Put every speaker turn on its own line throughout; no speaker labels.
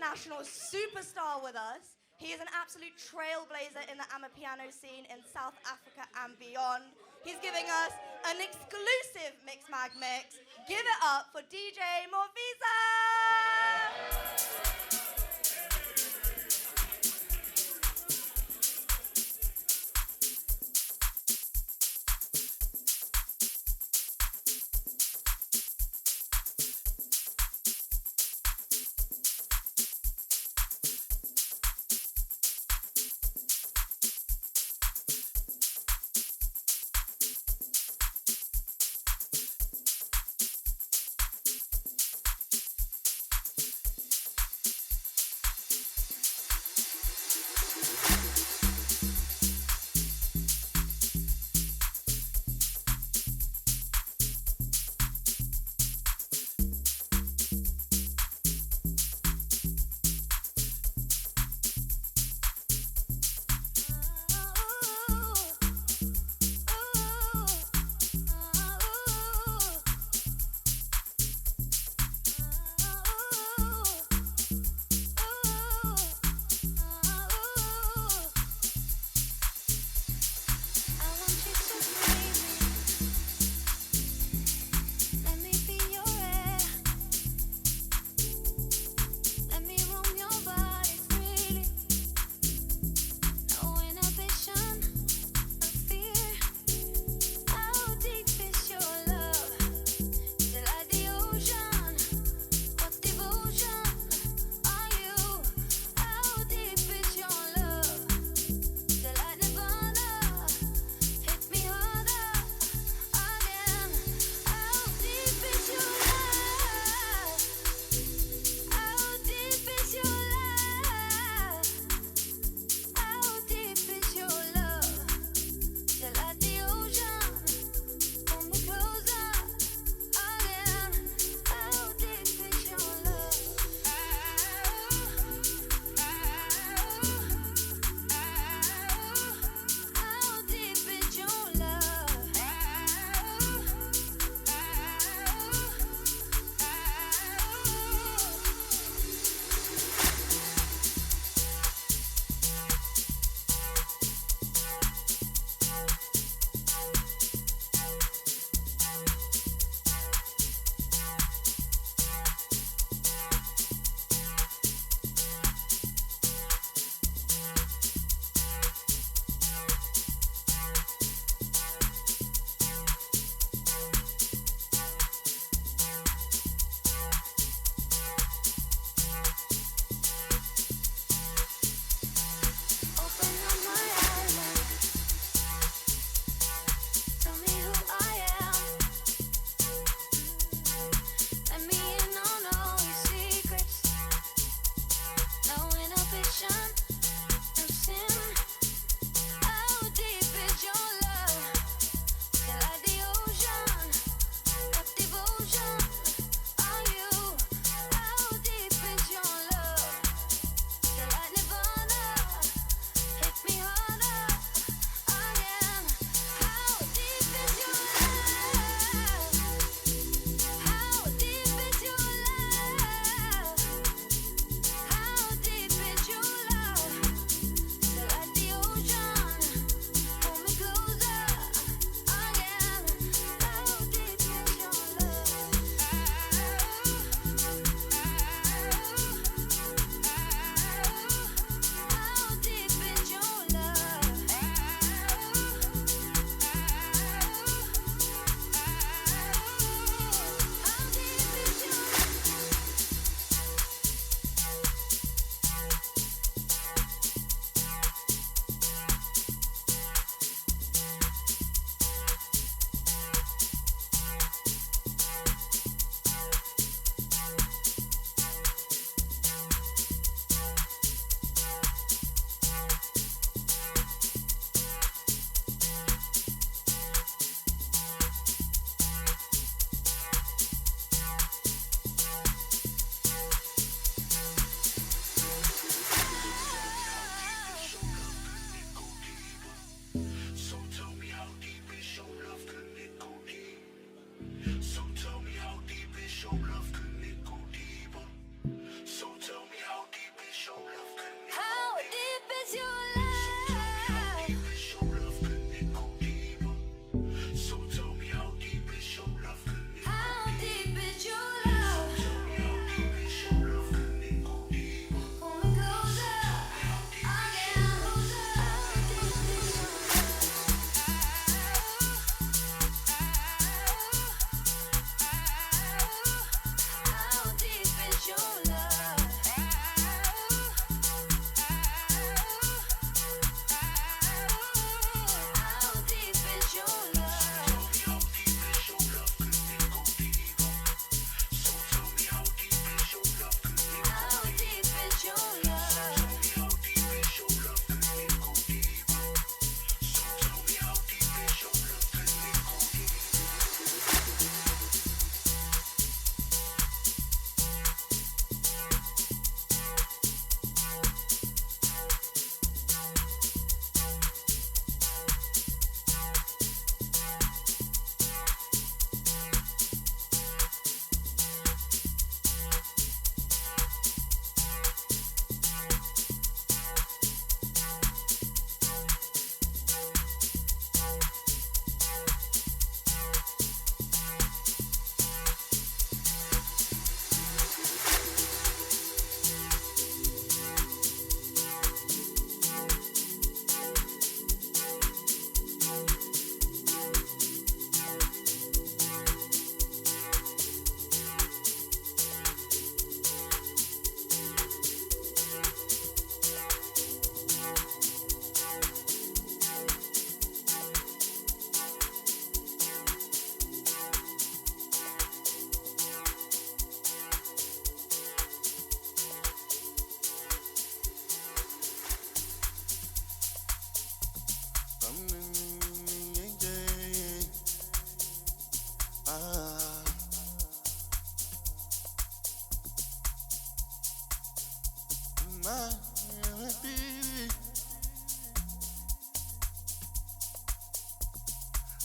international superstar with us. He is an absolute trailblazer in the Amapiano scene in South Africa and beyond. He's giving us an exclusive Mix Mag Mix. Give it up for DJ Morvisa!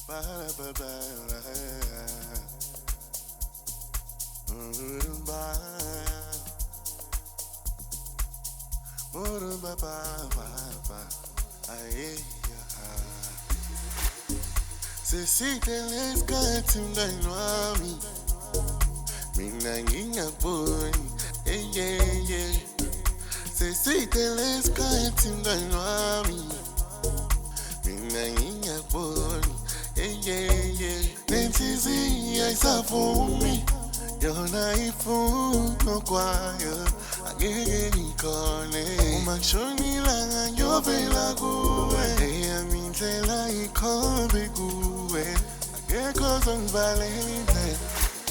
Sesiteleskhathi mngani wami mina ngingakuboni yeah Sesiteleskhathi mngani wami mina ngingakuboni yeah Nenhliziyo ayisavumi yona ifuna kwayo angeke ngikhone uma ngishonila ngiyovela kuwe eyami indlela ikhombe kuwe angeke uzongivalela indlela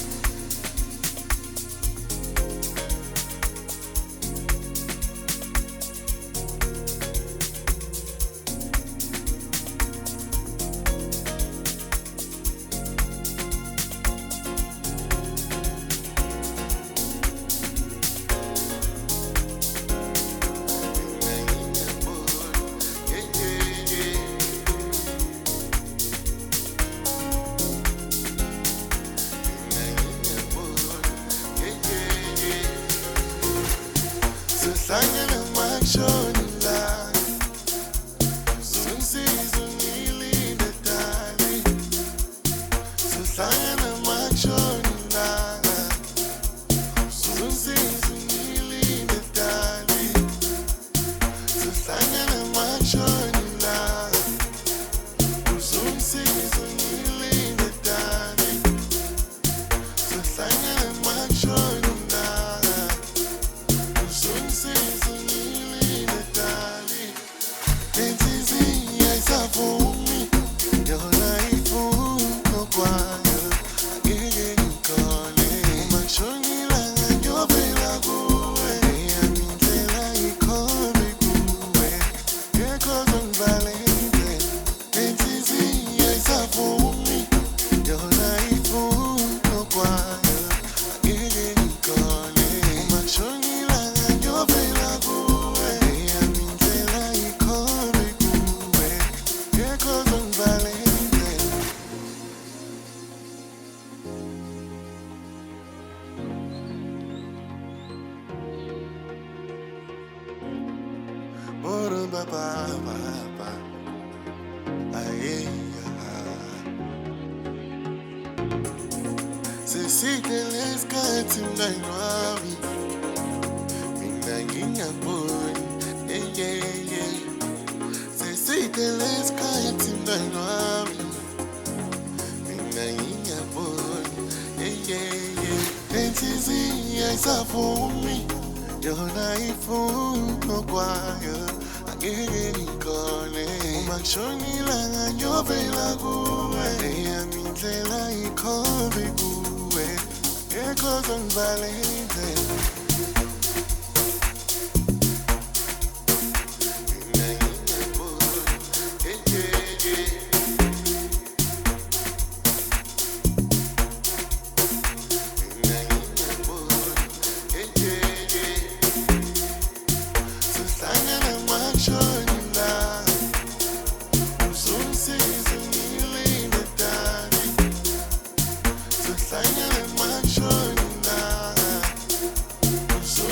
Sangana makshoni la Sunsizo nilinde tali Sangana makshoni la Sunsizo nilinde tali Sangana makshoni la Sunsizo nilinde tali Sangana makshoni Sesiteleskhathi mngani wami mina ngingakuboni yeah Sesiteleskhathi mngani wami mina ngingakuboni yeah Nenhliziyo ayisavumi yona ifuna kwayo angeke ngikhone uma ngishonila ngiyovela kuwe eyami indlela ikhombe kuwe angeke uzongivalela indlela So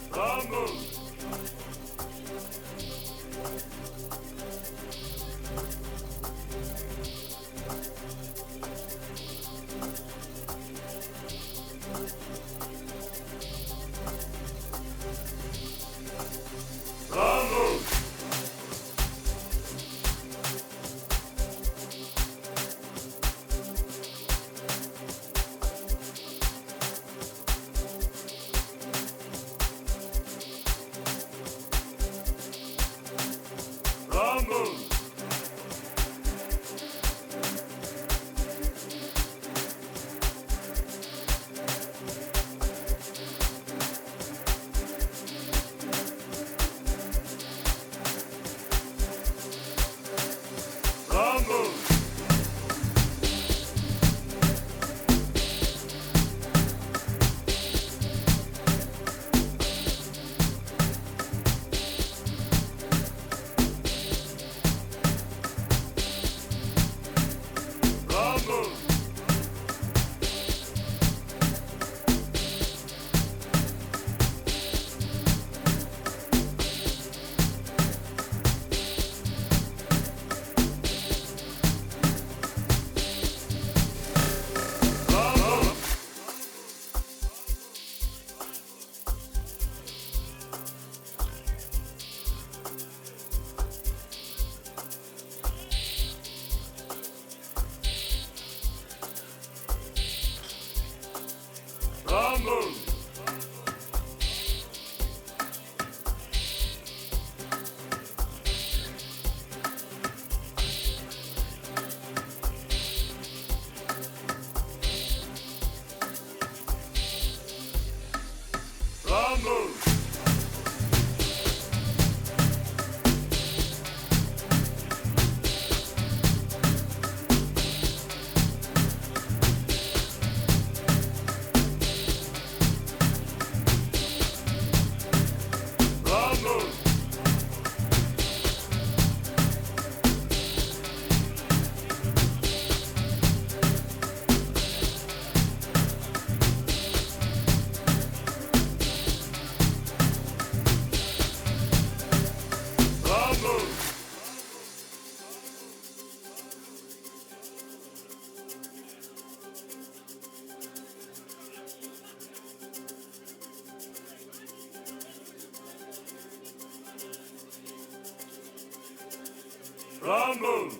Rumble!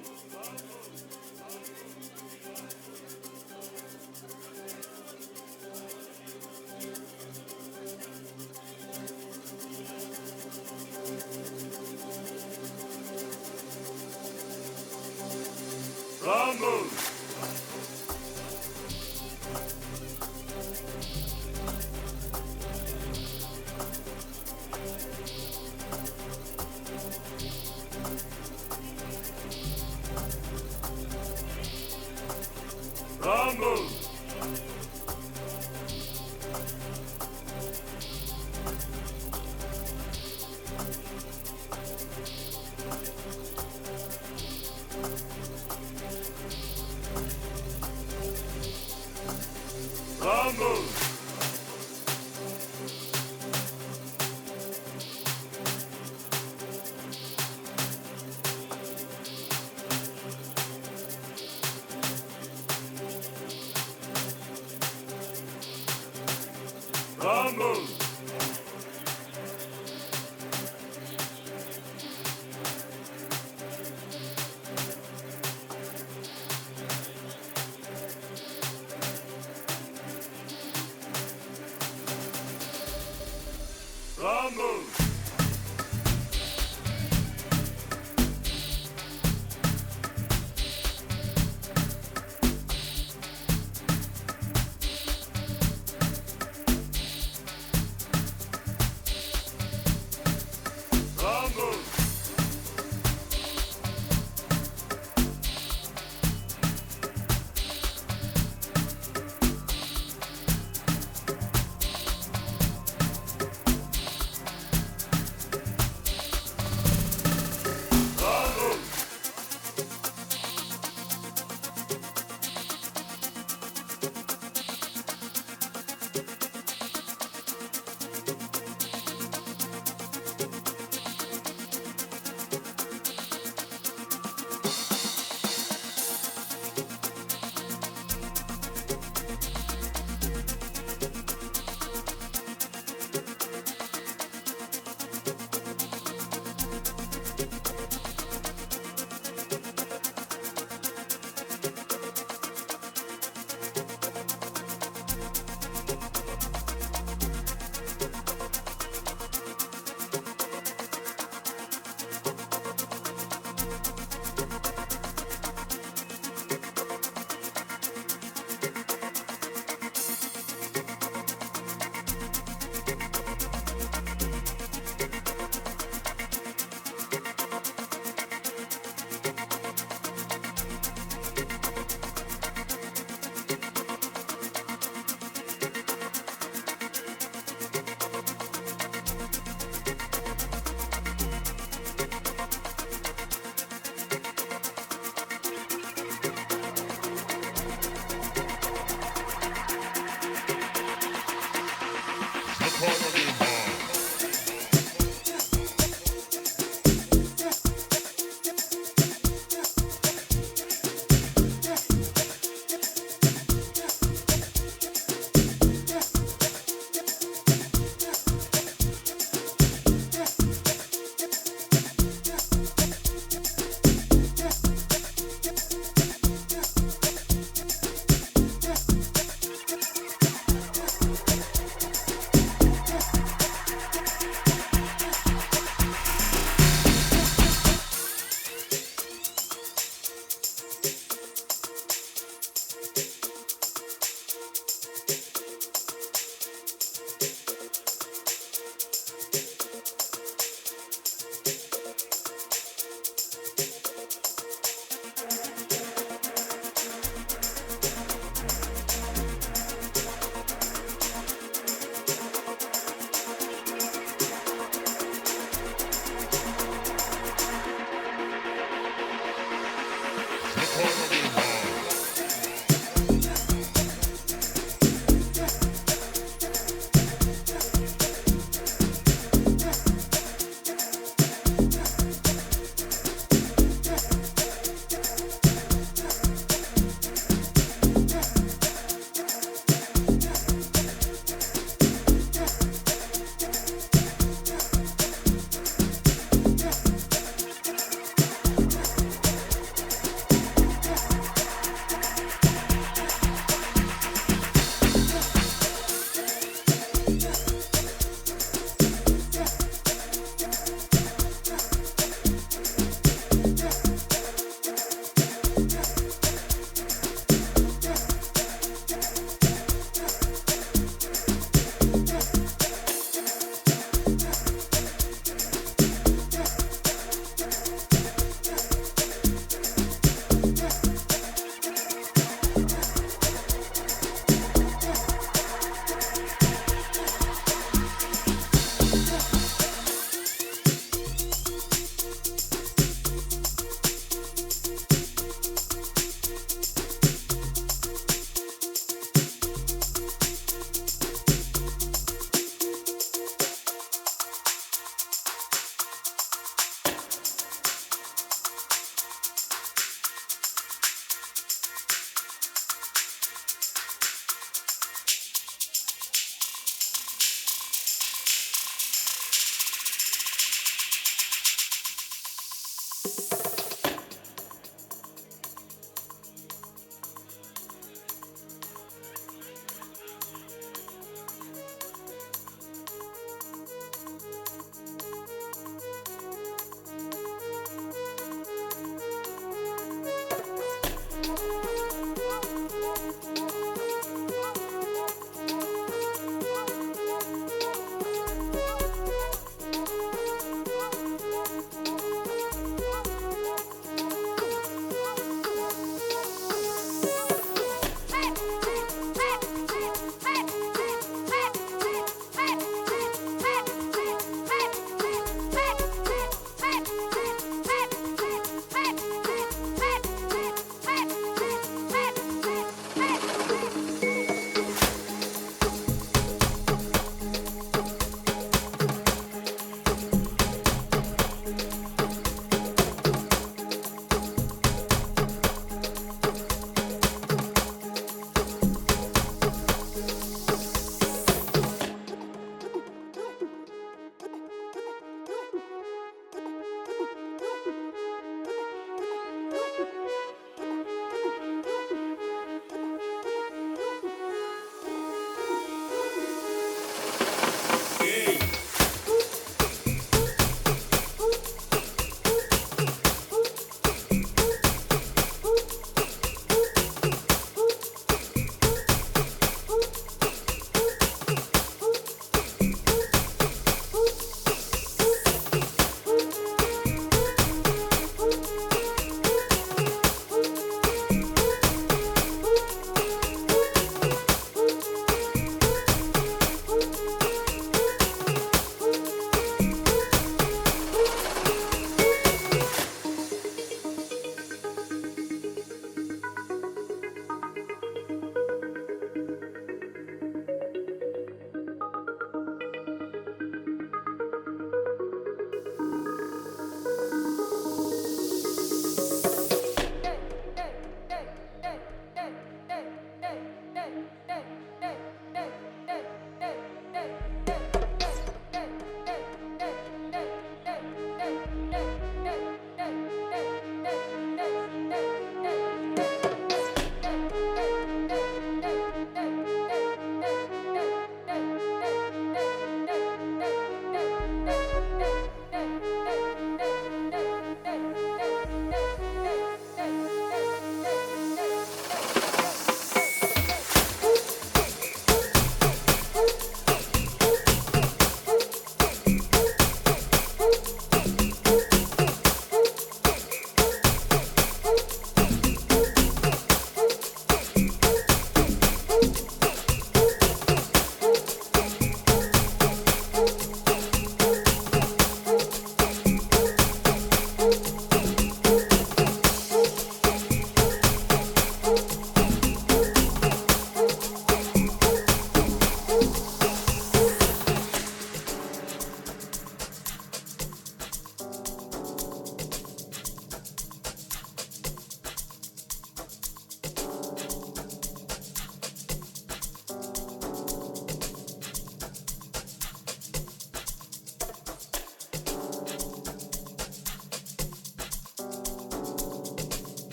Rumble! Rumble! Rumble! Rumble! Rumble! Rumble!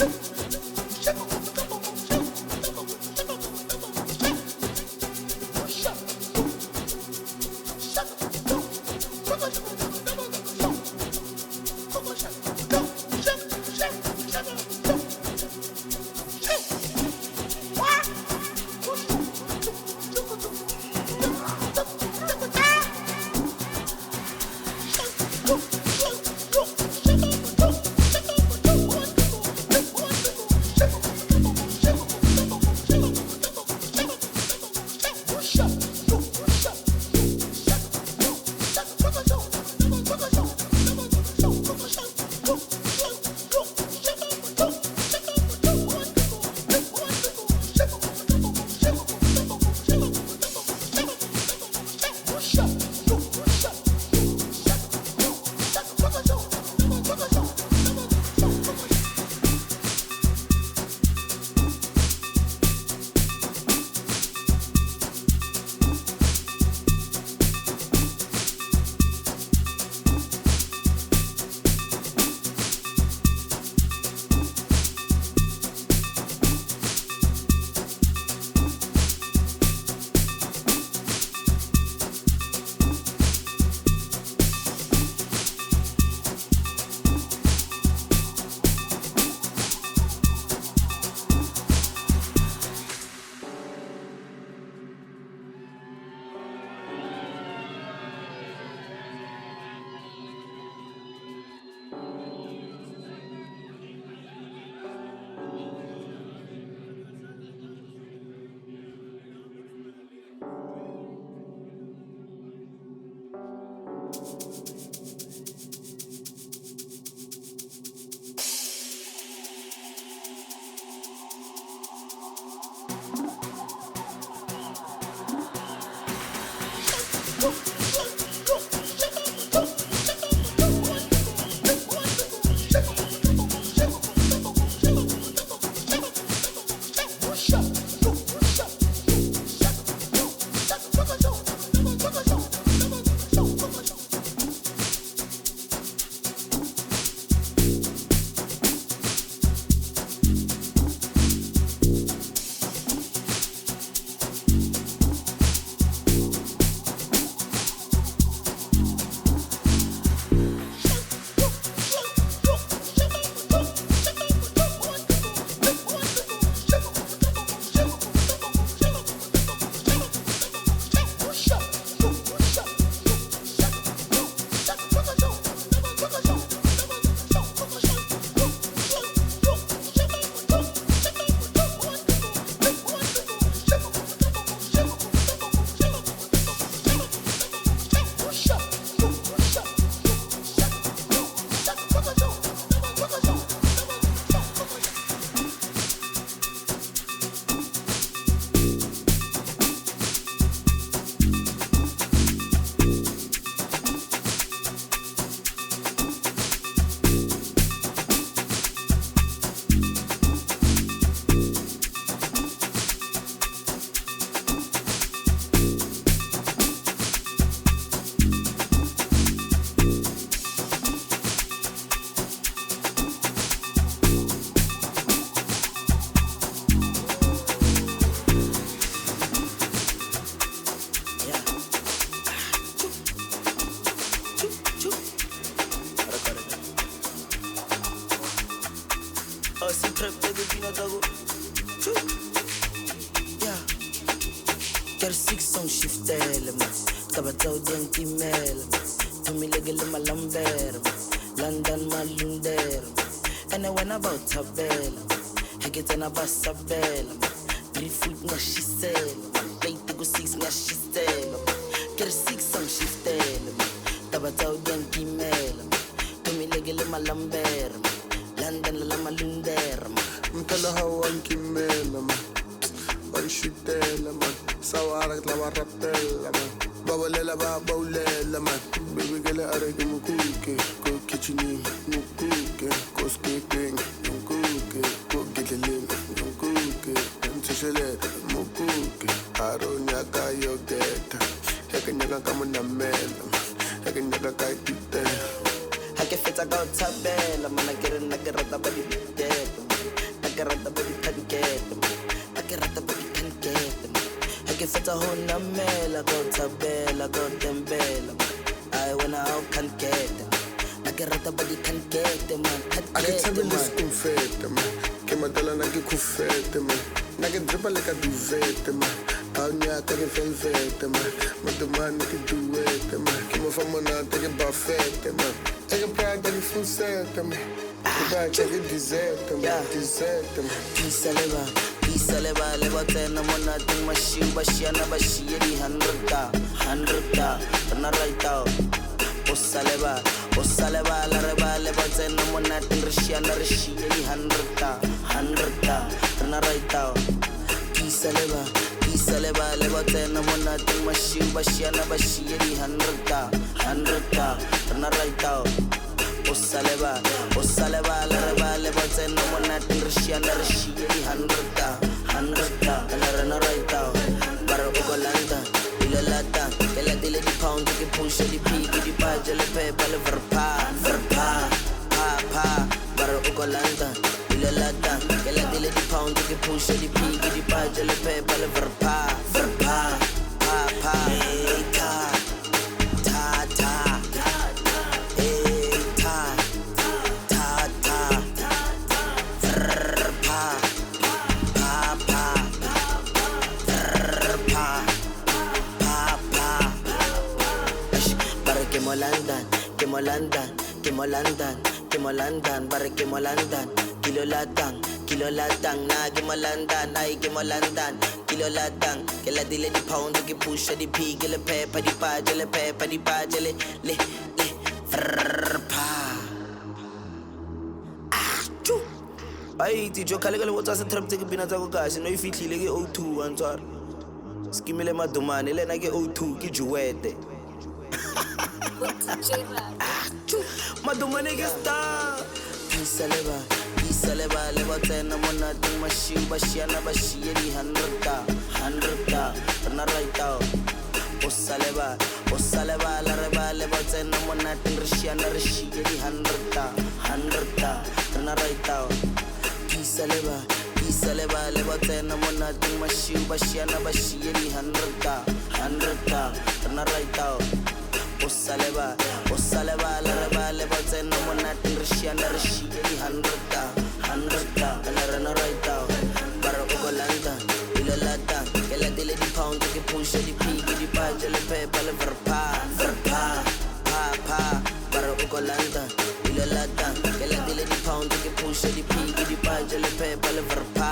Sabela, 3 foot nga shisela, plate go 6 nga shisela, get 6 on shiftela, tabatao diyan kimela, tumilegele malambera, London la malundera,
mtala hawan kimela man, ay shitela man, sawarak la warapela man, babalela babaulela man, baby gele arege mukuke, ko kitcheni mukuke, ko skipping mukuke, ko gidelim mukuke, ntisheleta mukuke, aronyaka yogeta, hekenyaka kama na mela, hekenyaka kaitite.
I can fit a go tabela, man, I get a nugget of the body dead. rata ho namela go tabela go tembela I wanna out can get them I can rata but you can't get them man
I can tell you this confete man ke madala na ke khufete man na ke dripa le ka duvete man a nya ka ke velvete man madumane ke duete man ke mo fa mona ke buffet man e ke prada ke fusete man ba ke dessert man dessert man
Pisa leba leba tena mona ting mashiu bashiana bashiye di 100 na right out Osaleba la reba leba tena mona ting rishiana rishiye di 100 na right out Pisa leba leba tena mona ting mashiu bashiana bashiye di 100 na right out Osaleba la reba leba tena mona ting rishiana rishiye di 100 la rena right out Bara ugolanda ilalata Kela dile di pound ke push di pig di paja le pepa le verpa Bara ugolanda ilalata Kela dile di pound ke push di pig di paja le pepa le verpa Hey ta Kemolandan, bare kemolandan, kilo latang, na kemolandan, ay kemolandan, kilo latang, kela dile di pound, ke push di pig, le pepa di paja, le frpa. Ay, ti jo kale what's a trip take bina tsa go kasi no ifihlile ke O2 antswara. Skimile madumane le na ke O2 ke juwete. Madumane ke star. Pisa leba leba tena mona ting mashiu bashiana bashiye di 100 na right out. Osaleba la reba leba tena mona ting rishiana rishiye di 100 na right out. Pisa leba leba tena mona ting mashiu bashiana bashiye di 100 na right out. Osaleba la reba leba tena mona ting rishiana rishiye di 100 la rena right out. Bara ugolanda ilalata kela dile di pound ke push di pig di paja le pepa le verpa Bara ugolanda ilalata kela dile di pound ke push di pig di paja le pepa le verpa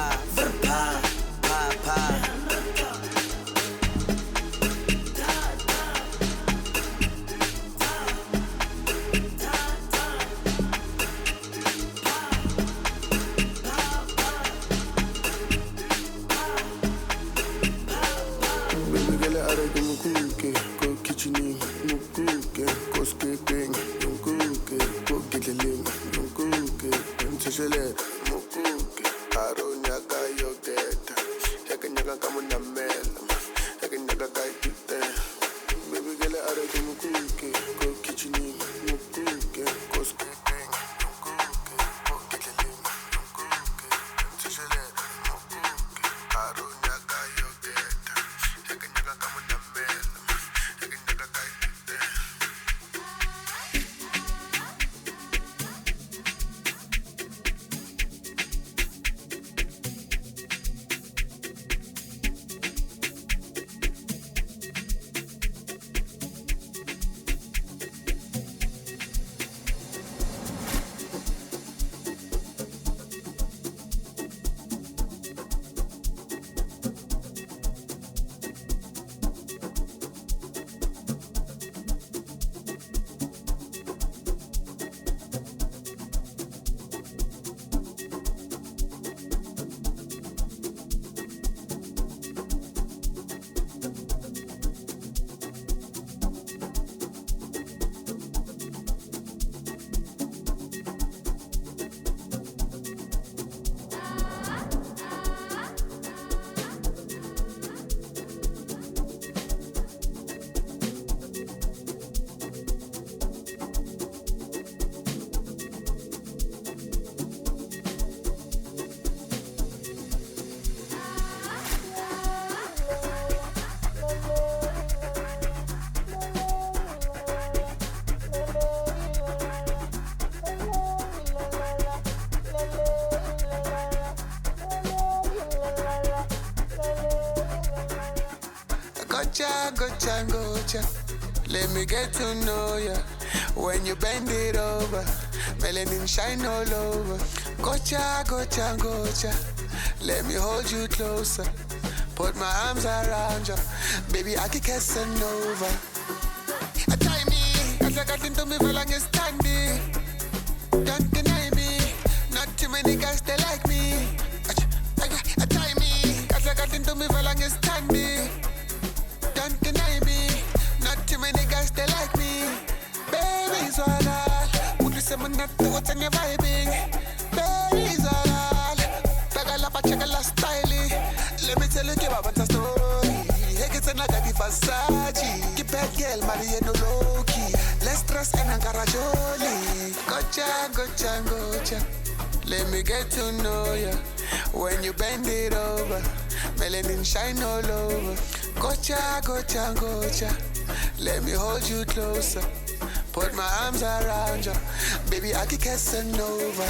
Gocha, gocha, gocha. Let me get to know ya. When you bend it over, melanin shine all over. Gocha, gocha, gocha. Let me hold you closer. Put my arms around you. Baby, I can Casanova. Try me. As I got into me, feel like it's standing. Don't deny me. Not too many guys, they like me. Try me. As I got into me, feel like it's standing. Don't deny me. Not too many guys, they like me. Baby, Zola. Would you say my nut to what's on your vibing? Baby, Zola. Bagala, check a last styling. Let me tell you about a story. Hey, it's another Versace. Keep that girl, Mariano Loki. Less stress and Angarajoli. Gocha, gocha, gocha. Let me get to know ya. When you bend it over, melanin shine all over. Gocha, gocha, gocha. Let me hold you closer. Put my arms around you. Baby, I can Casanova.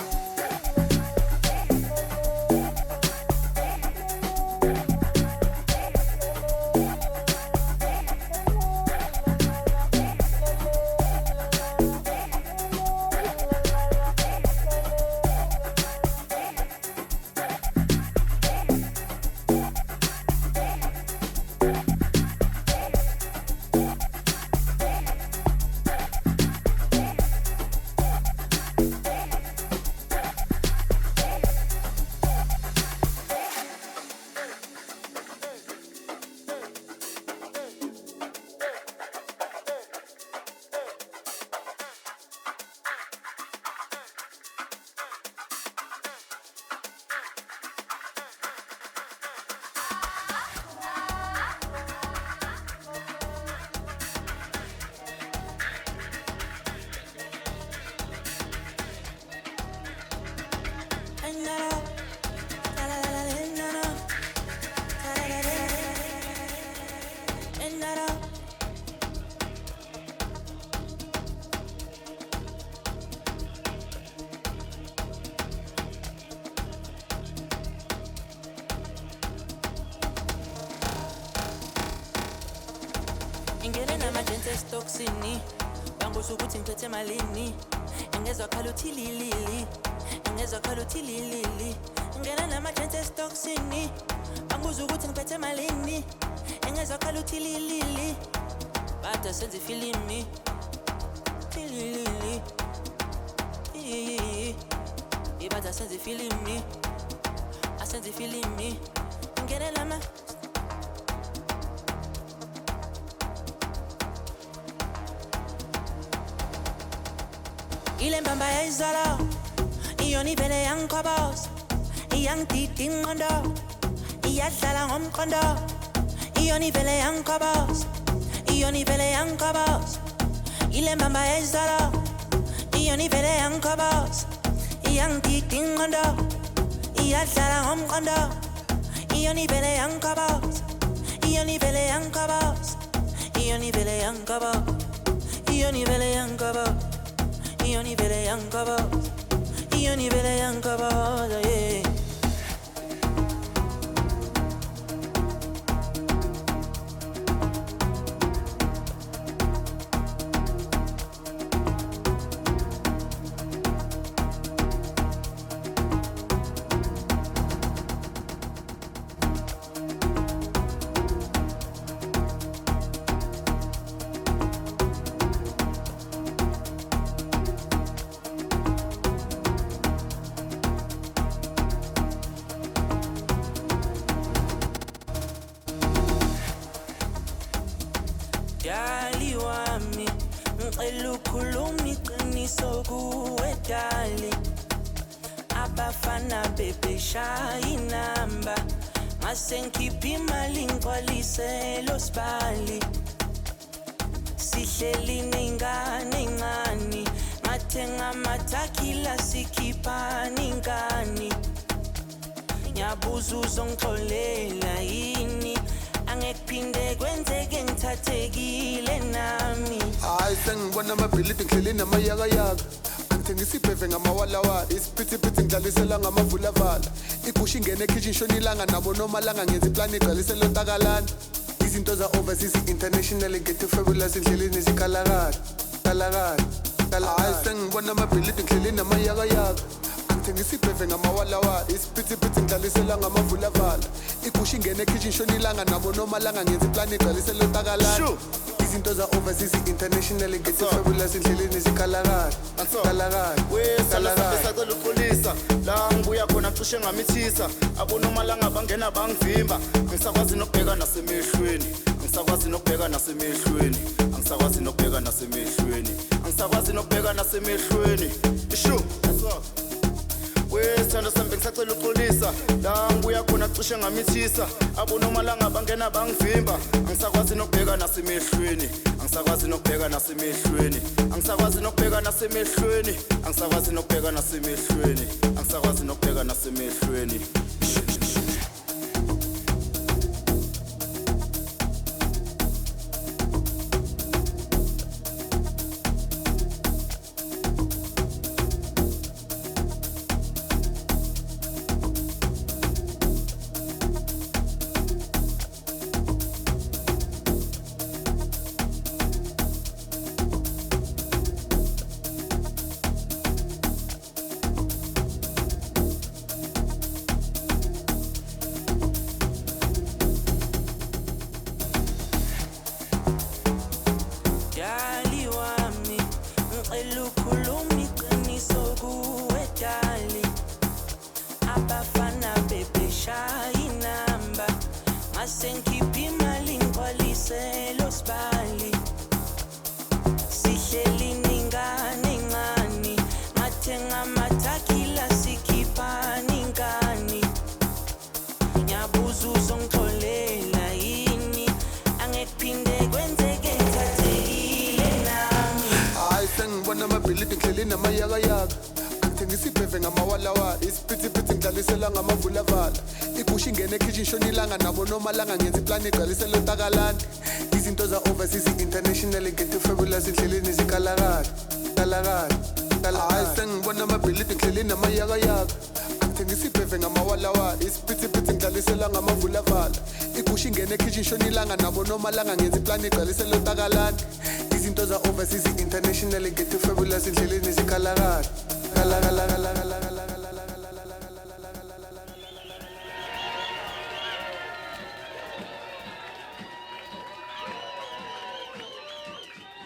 Toxini, bangoza ukuthi ngiphethe malini, engezwa khala uthililili, engezwa khala uthililili, ngena nama-chances toxini, bangoza ukuthi ngiphethe malini, engezwa khala uthililili, bada senze ifilimi, thililili, ibada senze ifilimi, asenze ifilimi, ngena nama. Ile mbamba ya izolo, iyoni vele yankobos, iyangididi ingqondo, iyadlala ngomqondo, iyoni vele yankobos, iyoni vele yankobos. Ile mbamba ya izolo, iyoni vele yankobos, iyangididi ingqondo, iyadlala ngomqondo, iyoni vele yankobos, iyoni vele yankobos, iyoni vele yankobos, iyoni vele yankobos. Ioni vele yankobos, ioni vele yankobos, yeah. Elukhuluma iqiniso kuwe dali, abafana bebeshaya inamba, ngase ngikhiphe imali ngigcwalise lo sibali, sihleli nengane encane, mathenga amathakila sikhiphani ingane, ngiyabuza uzongixolela yini, angekuphinde kwenzeke ngithathekile nami.
Hayi sengibona amabhilidi ngihleli namayakayaka, angithengisa ibheve ngamawalawala, isiphithiphithi ngidlalisela ngamavulavala, igusha ingene ekhishi ishona ilanga nabo nomalanga ngenza iplani igcwalisela ontakalana, izinto za overseas international ngethe fabulous indleleni zikalakala hayi sengibona amabhilidi ngidleleni namayakayaka angithengisa ibheve ngamawalawala isiphithiphithi ngidlalisela ngamavulavala igusha ingene ekitchen shonilanga nabo nomalanga ngenza iplani igcwalisela utakalana izinto za overseas international ngethe fabulous indleleni zikalakala
sacela uxolisa la ngibuya khona cishe ngamithisa abonomalanga bangena bangivimba ngisakwazi nokubheka nasemehlweni ngisakwazi nokubheka nasemehlweni angisakwazi nokubheka nasemehlweni angisakwazi nokubheka nasemehlweni isho wesithando sami ngisacela uxolisa la ngibuya khona cishe ngamithisa abonomalanga bangena bangivimba angisakwazi nokubheka nasemehlweni angisakwazi nokubheka nasemehlweni angisakwazi nokubheka nasemehlweni angisakwazi nokubheka nasemehlweni angisakwazi nokubheka nasemehlweni
amabhilidi ngidleleni namayakayaka angithengisa ibheve ngamawalawala isiphithiphithi ngidlalisela ngamavulavala igusha ingene ekitchen shonilanga nabo nomalanga ngenza iplani igcwalisela utakalana izinto za overseas international ngethe fabulous indleleni zikalakala hayi sengibona amabhilidi ngidleleni namayakayaka angithengisa ibheve ngamawalawala isiphithiphithi ngidlalisela ngamavulavala igusha ingene ekitchen shonilanga nabo nomalanga ngenza iplani igcwalisela utakalana izinto za overseas international ngethe fabulous indleleni zikalakala